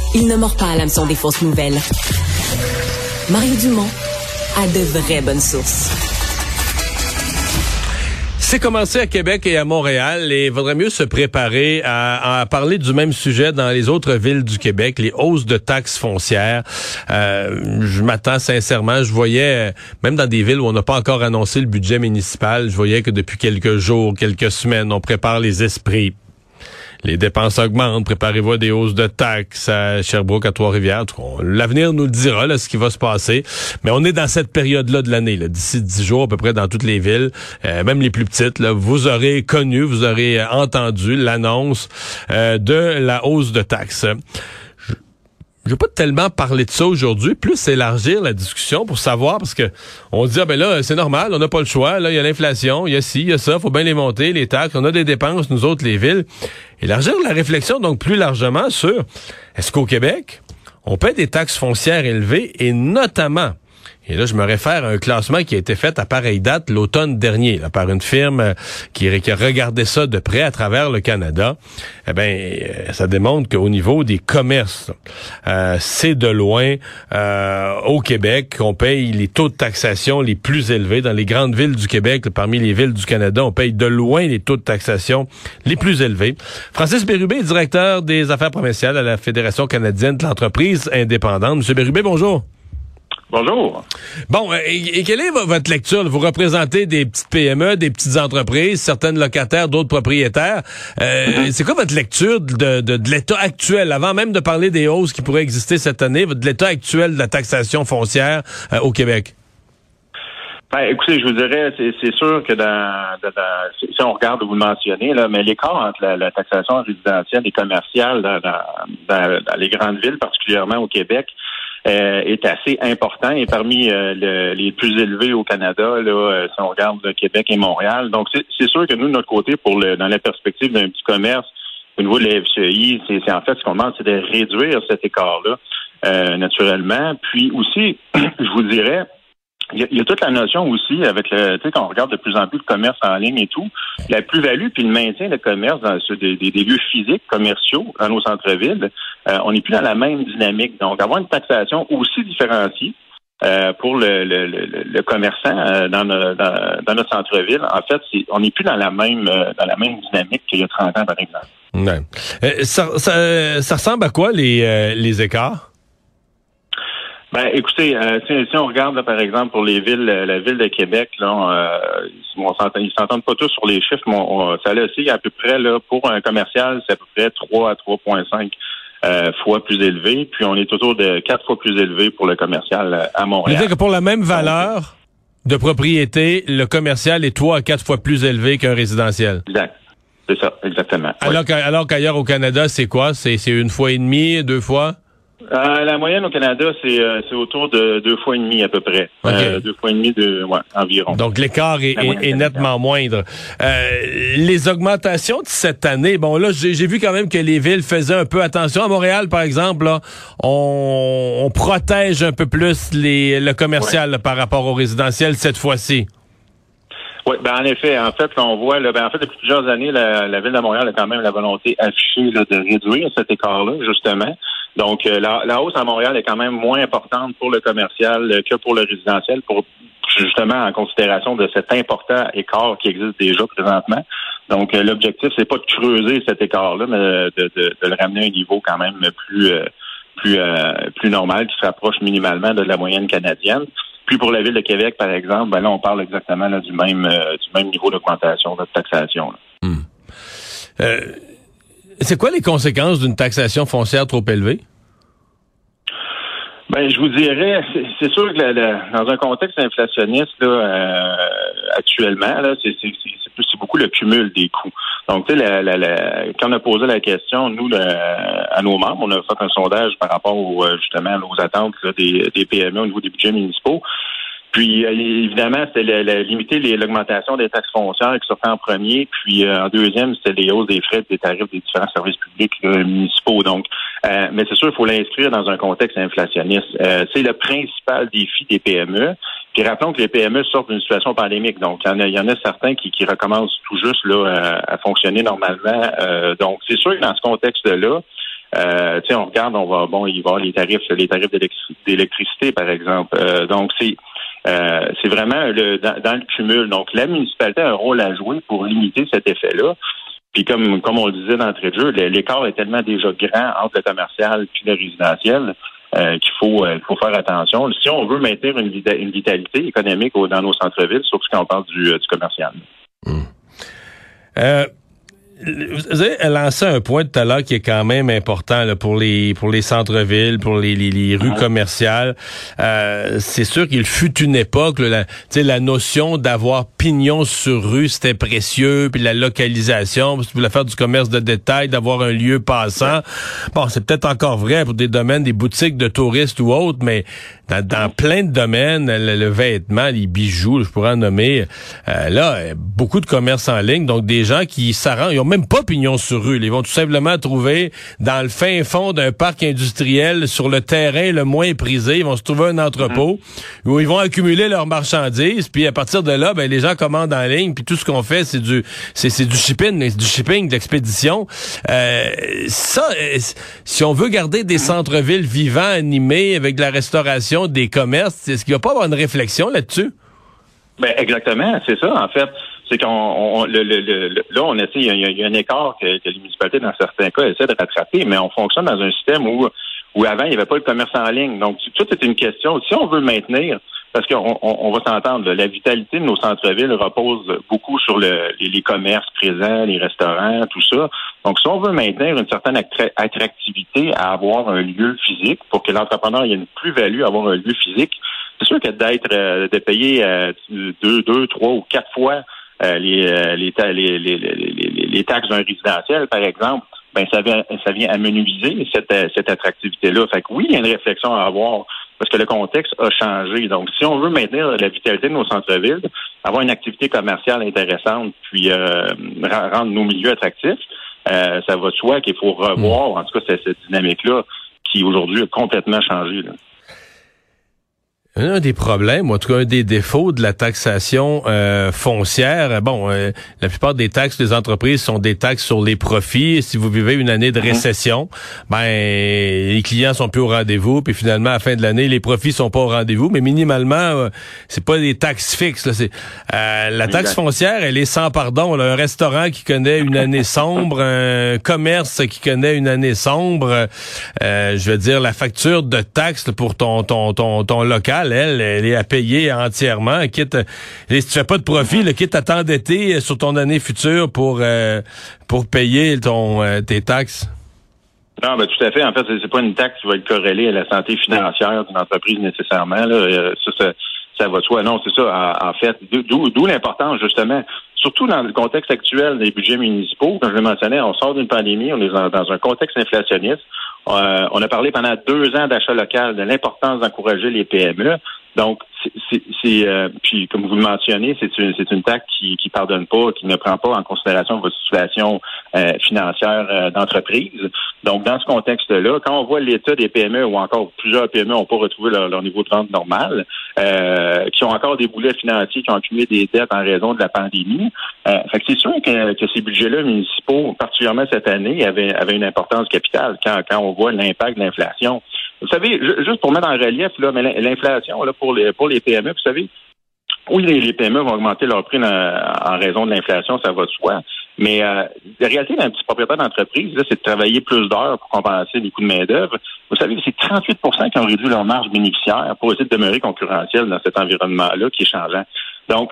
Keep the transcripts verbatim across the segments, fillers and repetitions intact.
Il ne mord pas à l'hameçon des fausses nouvelles. Mario Dumont a de vraies bonnes sources. C'est commencé à Québec et à Montréal et il vaudrait mieux se préparer à, à parler du même sujet dans les autres villes du Québec, les hausses de taxes foncières. Euh, je m'attends sincèrement, je voyais, même dans des villes où on n'a pas encore annoncé le budget municipal, je voyais que depuis quelques jours, quelques semaines, on prépare les esprits. Les dépenses augmentent, préparez-vous à des hausses de taxes à Sherbrooke, à Trois-Rivières. L'avenir nous le dira, là, ce qui va se passer. Mais on est dans cette période-là de l'année, là, d'ici dix jours à peu près dans toutes les villes, euh, même les plus petites. Là, vous aurez connu, vous aurez entendu l'annonce euh, de la hausse de taxes. Je ne vais pas tellement parler de ça aujourd'hui, plus élargir la discussion pour savoir, parce que on dit, ah ben là, c'est normal, on n'a pas le choix, là, il y a l'inflation, il y a ci, il y a ça, faut bien les monter, les taxes, on a des dépenses, nous autres, les villes. Élargir la réflexion, donc, plus largement sur, est-ce qu'au Québec, on paie des taxes foncières élevées, et notamment, et là, je me réfère à un classement qui a été fait à pareille date l'automne dernier, là, par une firme qui, qui a regardé ça de près à travers le Canada. Eh bien, ça démontre qu'au niveau des commerces, euh, c'est de loin euh, au Québec qu'on paye les taux de taxation les plus élevés. Dans les grandes villes du Québec, là, parmi les villes du Canada, on paye de loin les taux de taxation les plus élevés. Francis Bérubé, directeur des affaires provinciales à la Fédération canadienne de l'entreprise indépendante. Monsieur Bérubé, bonjour. Bonjour. Bon, et, et quelle est votre lecture? Vous représentez des petites P M E, des petites entreprises, certaines locataires, d'autres propriétaires. Euh, mm-hmm. C'est quoi votre lecture de, de, de l'état actuel, avant même de parler des hausses qui pourraient exister cette année, de l'état actuel de la taxation foncière euh, au Québec? Ben, écoutez, je vous dirais, c'est, c'est sûr que dans, dans, dans si on regarde, vous le mentionnez, là, mais l'écart entre la, la taxation résidentielle et commerciale dans, dans, dans, dans les grandes villes, particulièrement au Québec, Euh, est assez important et parmi euh, le, les plus élevés au Canada, là, euh, si on regarde le Québec et Montréal. Donc, c'est, c'est sûr que nous, de notre côté, pour le, dans la perspective d'un petit commerce, au niveau de la F C I, c'est, c'est en fait ce qu'on demande, c'est de réduire cet écart-là, euh, naturellement. Puis aussi, je vous dirais, il y, a, il y a toute la notion aussi avec le, tu sais, quand on regarde de plus en plus le commerce en ligne et tout, la plus-value puis le maintien de commerce dans ce, des, des, des lieux physiques commerciaux dans nos centres-villes, euh, on n'est plus dans la même dynamique. Donc, avoir une taxation aussi différenciée euh, pour le, le, le, le commerçant euh, dans, nos, dans, dans notre centre-ville, en fait, c'est, on n'est plus dans la même euh, dans la même dynamique qu'il y a trente ans, par exemple. Ouais. Euh, ça, ça, ça ressemble à quoi les, euh, les écarts? Ben, écoutez, euh, si, si on regarde, là, par exemple, pour les villes, la ville de Québec, là, euh, on s'entend, ils s'entendent pas tous sur les chiffres, mais on, on, ça là aussi, à peu près, là, pour un commercial, c'est à peu près trois à trois virgule cinq euh, fois plus élevé, puis on est autour de quatre fois plus élevé pour le commercial à Montréal. C'est-à-dire que pour la même valeur de propriété, le commercial est trois à quatre fois plus élevé qu'un résidentiel. Exact. C'est ça, exactement. Alors, oui. alors qu'ailleurs au Canada, c'est quoi? C'est, c'est une fois et demie, deux fois? Euh, la moyenne au Canada, c'est, euh, c'est autour de deux fois et demi à peu près. Okay. Euh, deux fois et demi de, ouais, environ. Donc l'écart est, est, est nettement moindre. Euh, les augmentations de cette année, bon là, j'ai, j'ai vu quand même que les villes faisaient un peu attention. À Montréal, par exemple, là, on, on protège un peu plus les, le commercial ouais. là, par rapport au résidentiel cette fois-ci. Oui, ben en effet, en fait, on voit, là, ben en fait, depuis plusieurs années, la, la ville de Montréal a quand même la volonté affichée là, de réduire cet écart-là, justement. Donc, euh, la, la hausse à Montréal est quand même moins importante pour le commercial euh, que pour le résidentiel, pour justement en considération de cet important écart qui existe déjà présentement. Donc, euh, l'objectif, c'est pas de creuser cet écart-là, mais de, de, de le ramener à un niveau quand même plus euh, plus euh, plus normal, qui se rapproche minimalement de la moyenne canadienne. Puis pour la ville de Québec, par exemple, ben là, on parle exactement là, du même euh, du même niveau d'augmentation, de taxation. Là. Hum. Euh, c'est quoi les conséquences d'une taxation foncière trop élevée? Ben, je vous dirais, c'est, c'est sûr que la, la, dans un contexte inflationniste là, euh, actuellement, là, c'est, c'est, c'est, c'est, c'est beaucoup le cumul des coûts. Donc, tu sais, la, la, la, quand on a posé la question, nous, la, à nos membres, on a fait un sondage par rapport au, justement aux attentes là, des, des P M E au niveau des budgets municipaux. Puis, euh, évidemment, c'était la, la, limiter les, l'augmentation des taxes foncières qui sortaient en premier. Puis, euh, en deuxième, c'était les hausses des frais et des tarifs des différents services publics là, municipaux. Donc, euh, mais c'est sûr, il faut l'inscrire dans un contexte inflationniste. Euh, c'est le principal défi des P M E. Puis, rappelons que les P M E sortent d'une situation pandémique. Donc, il y en a, il y en a certains qui, qui recommencent tout juste là à, à fonctionner normalement. Euh, donc, c'est sûr que dans ce contexte-là, Euh, tu sais, on regarde, on va, bon, il va y avoir les tarifs, les tarifs d'électri- d'électricité, par exemple. Euh, donc, c'est, euh, c'est vraiment le, dans, dans le cumul. Donc, la municipalité a un rôle à jouer pour limiter cet effet-là. Puis, comme, comme on le disait d'entrée de jeu, l'écart est tellement déjà grand entre le commercial puis le résidentiel euh, qu'il faut, euh, faut faire attention. Si on veut maintenir une, vita- une vitalité économique au, dans nos centres-villes, surtout quand on parle du, du commercial. Mmh. Euh... Vous avez lancé un point tout à l'heure qui est quand même important là, pour les pour les centres-villes, pour les, les, les rues commerciales. Euh, c'est sûr qu'il fut une époque, là, la, la notion d'avoir pignon sur rue, c'était précieux, puis la localisation, si tu voulais faire du commerce de détail, d'avoir un lieu passant. Bon, c'est peut-être encore vrai pour des domaines, des boutiques de touristes ou autres, mais dans, dans plein de domaines, le, le vêtement, les bijoux, je pourrais en nommer, euh, là, beaucoup de commerces en ligne, donc des gens qui s'arrangent, ils ont même pas pignon sur rue. Ils vont tout simplement trouver dans le fin fond d'un parc industriel, sur le terrain le moins prisé, ils vont se trouver un entrepôt mmh. où ils vont accumuler leurs marchandises, puis à partir de là, ben les gens commandent en ligne, puis tout ce qu'on fait, c'est du c'est, c'est du shipping, du shipping, de l'expédition. Euh, ça, si on veut garder des centres-villes vivants, animés, avec de la restauration, des commerces, est-ce qu'il va pas avoir une réflexion là-dessus? Ben exactement, c'est ça, en fait. C'est qu'on on, le, le, le, là, on essaie, il y, a, il y a un écart que, que les municipalités, dans certains cas, essaient de rattraper, mais on fonctionne dans un système où, où avant, il n'y avait pas le commerce en ligne. Donc, tout est une question. Si on veut le maintenir, parce qu'on on, on va s'entendre, là, la vitalité de nos centres-villes repose beaucoup sur le, les, les commerces présents, les restaurants, tout ça. Donc, si on veut maintenir une certaine attra- attractivité à avoir un lieu physique pour que l'entrepreneur ait une plus-value à avoir un lieu physique, c'est sûr que d'être, euh, de payer euh, deux, deux, trois ou quatre fois Euh, les, euh, les, ta- les, les, les, les taxes d'un résidentiel, par exemple, ben ça vient, ça vient amenuiser cette, cette attractivité-là. Fait que oui, il y a une réflexion à avoir parce que le contexte a changé. Donc, si on veut maintenir la vitalité de nos centres-villes, avoir une activité commerciale intéressante, puis euh, rendre nos milieux attractifs, euh, ça va de soi qu'il faut revoir, en tout cas, cette, cette dynamique-là qui aujourd'hui a complètement changé, là. Un des problèmes, ou en tout cas un des défauts de la taxation euh, foncière, bon, euh, la plupart des taxes des entreprises sont des taxes sur les profits. Si vous vivez une année de récession, ben les clients sont plus au rendez-vous, puis finalement à la fin de l'année, les profits sont pas au rendez-vous. Mais minimalement, euh, c'est pas des taxes fixes. Là, c'est euh, la taxe foncière, elle est sans pardon. Là, un restaurant qui connaît une année sombre, un commerce qui connaît une année sombre, euh, je veux dire la facture de taxes là, pour ton ton ton ton local. Elle, elle est à payer entièrement, quitte, si tu fais pas de profit, là, quitte à t'endetter sur ton année future pour euh, pour payer ton euh, tes taxes. Non, ben tout à fait. En fait, c'est pas une taxe qui va être corrélée à la santé financière d'une entreprise nécessairement. Là. Ça, ça, ça va de soi. Non, c'est ça. En, en fait, d'où, d'où l'importance justement, surtout dans le contexte actuel des budgets municipaux. Comme je le mentionnais, on sort d'une pandémie, on est dans, dans un contexte inflationniste. Euh, on a parlé pendant deux ans d'achat local, de l'importance d'encourager les P M E. Donc, c'est, c'est, c'est euh, puis comme vous le mentionnez, c'est une, c'est une taxe qui qui pardonne pas, qui ne prend pas en considération votre situation euh, financière euh, d'entreprise. Donc, dans ce contexte-là, quand on voit l'état des P M E ou encore plusieurs P M E n'ont pas retrouvé leur, leur niveau de rente normal, euh, qui ont encore des boulets financiers, qui ont accumulé des dettes en raison de la pandémie, euh, fait que c'est sûr que, que ces budgets-là municipaux, particulièrement cette année, avaient, avaient une importance capitale quand, quand on voit l'impact de l'inflation. Vous savez, juste pour mettre en relief, là, mais l'inflation là pour les pour les P M E, vous savez, oui, les, les P M E vont augmenter leur prix dans, en raison de l'inflation, ça va de soi. Mais euh, la réalité d'un petit propriétaire d'entreprise, là, c'est de travailler plus d'heures pour compenser les coûts de main-d'œuvre. Vous savez, c'est trente-huit pour cent qui ont réduit leur marge bénéficiaire pour essayer de demeurer concurrentiel dans cet environnement-là qui est changeant. Donc,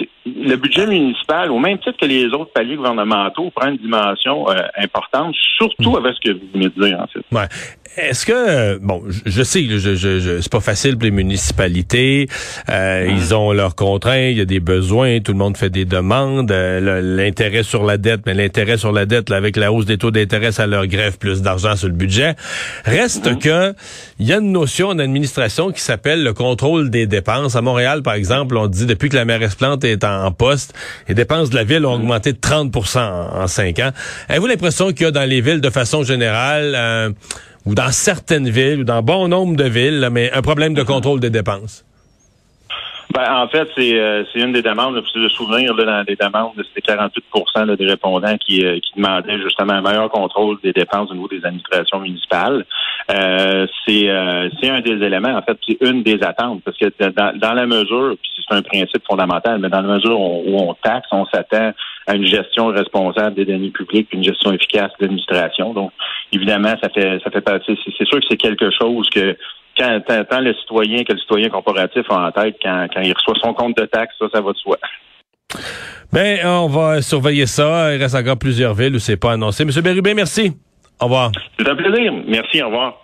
le budget municipal, au même titre que les autres paliers gouvernementaux, prend une dimension euh, importante, surtout avec ce que vous venez de dire, en fait. Ouais. Est-ce que, bon, je sais que je, je, je, c'est pas facile pour les municipalités, euh, mmh. ils ont leurs contraintes, il y a des besoins, tout le monde fait des demandes, euh, l'intérêt sur la dette, mais l'intérêt sur la dette, là, avec la hausse des taux d'intérêt, ça leur grève plus d'argent sur le budget. Reste mmh. que, il y a une notion en administration qui s'appelle le contrôle des dépenses. À Montréal, par exemple, on dit depuis que la mairesse Plante est en, en poste, les dépenses de la ville ont mmh. augmenté de trente pour cent en, en cinq ans. Avez-vous l'impression qu'il y a dans les villes, de façon générale, euh, ou dans certaines villes, ou dans bon nombre de villes, là, mais un problème de contrôle des dépenses? Ben, en fait, c'est euh, c'est une des demandes, là, de souvenir là, dans les demandes, c'était quarante-huit pour cent là, des répondants qui, euh, qui demandaient justement un meilleur contrôle des dépenses au niveau des administrations municipales. Euh, c'est euh, c'est un des éléments, en fait, c'est une des attentes, parce que dans, dans la mesure, puis c'est un principe fondamental, mais dans la mesure où on, où on taxe, on s'attend à une gestion responsable des deniers publics, puis une gestion efficace de l'administration. Donc, évidemment, ça fait ça fait partie. C'est, c'est sûr que c'est quelque chose que Quand, tant, tant le citoyen que le citoyen corporatif a en tête, quand, quand il reçoit son compte de taxes, ça, ça va de soi. Ben, on va surveiller ça. Il reste encore plusieurs villes où c'est pas annoncé. Monsieur Bérubé, merci. Au revoir. C'est un plaisir. Merci, au revoir.